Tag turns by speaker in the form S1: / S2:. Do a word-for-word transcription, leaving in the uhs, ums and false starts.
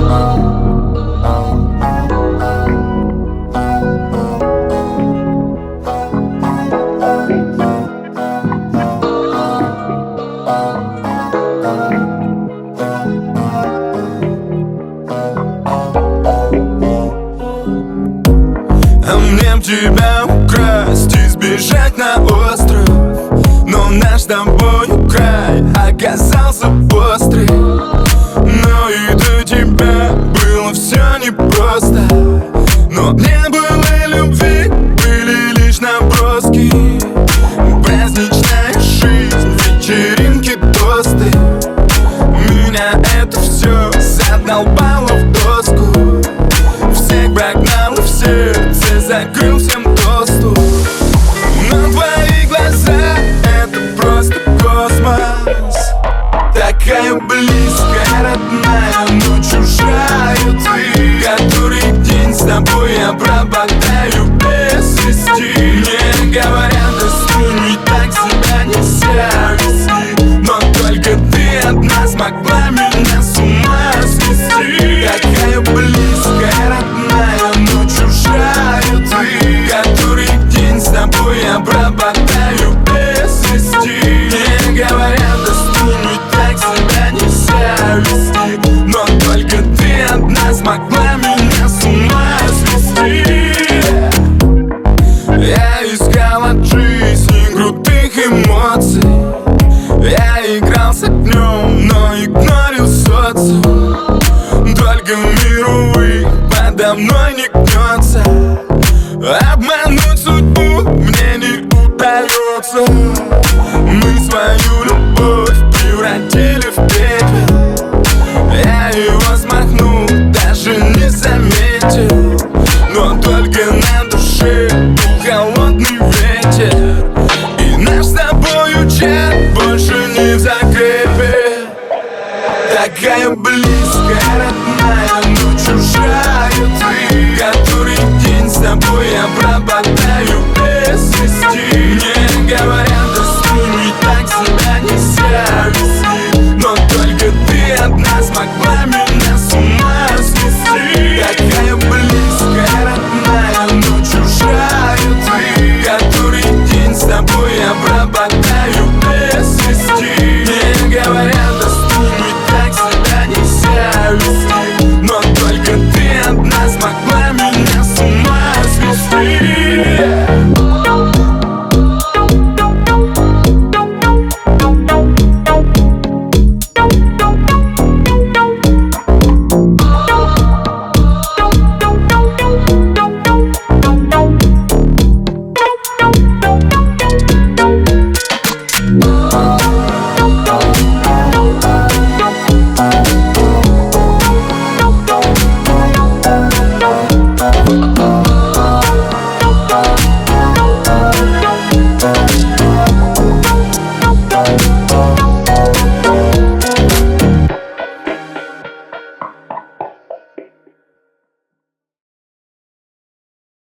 S1: А мне б тебя украсть и сбежать на остров, но наш с тобою край оказался острый. Но и до тебя было все непросто, но не было любви, были лишь наброски. Праздничная жизнь, вечеринки, тосты. Меня это все задолбало в доску. Всех прогнал и в сердце закрыл всем доступ. Но твои глаза — это просто космос. Такая близкая, родная, но чужая ты. Который день с тобой я пропадаю без вести. Мне говорят, остынь, ведь так себя нельзя вести. Но только ты одна смогла меня с ума свести. Такая близкая, родная, но чужая ты. Который день с тобой я пропадаю без вести. Мне говорят, остынь, ведь так себя нельзя вести. Но только ты одна смогла меня с ума свести. Я искал от жизни крутых эмоций. Я играл с огнем, но игнорил социум. Только мир, увы, подо мной не гнется. Обмануть судьбу мне не удается. Мы свою любовь превратили в пепел. Я его смахнул, даже не заметил. Но только на душе был холодный ветер. И наш с тобою чат больше не в закрепе. Такая близкая, родная, но чужая ты. Который день с тобой я пропадаю без вести. Мне говорят, остынь, ведь так себя нельзя вести. Но только ты одна смогла меня с ума свести. Такая близкая, родная, но чужая ты. Который день с тобой я пропадаю без вести. Мне говорят, остынь, ведь так себя нельзя вести. Но только ты одна смогла меня с ума свести. Oh,